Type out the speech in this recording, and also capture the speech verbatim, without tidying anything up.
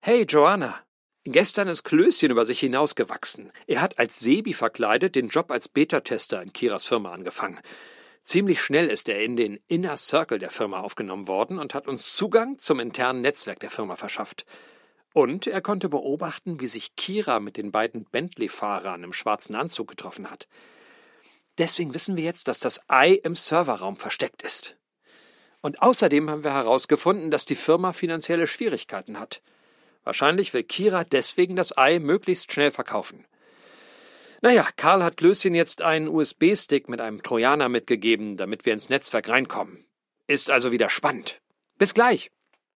Hey Joanna, gestern ist Klößchen über sich hinausgewachsen. Er hat als Sebi verkleidet den Job als Beta-Tester in Kiras Firma angefangen. Ziemlich schnell ist er in den Inner Circle der Firma aufgenommen worden und hat uns Zugang zum internen Netzwerk der Firma verschafft. Und er konnte beobachten, wie sich Kira mit den beiden Bentley-Fahrern im schwarzen Anzug getroffen hat. Deswegen wissen wir jetzt, dass das Ei im Serverraum versteckt ist. Und außerdem haben wir herausgefunden, dass die Firma finanzielle Schwierigkeiten hat. Wahrscheinlich will Kira deswegen das Ei möglichst schnell verkaufen. Naja, Karl hat Klößchen jetzt einen U S B-Stick mit einem Trojaner mitgegeben, damit wir ins Netzwerk reinkommen. Ist also wieder spannend. Bis gleich!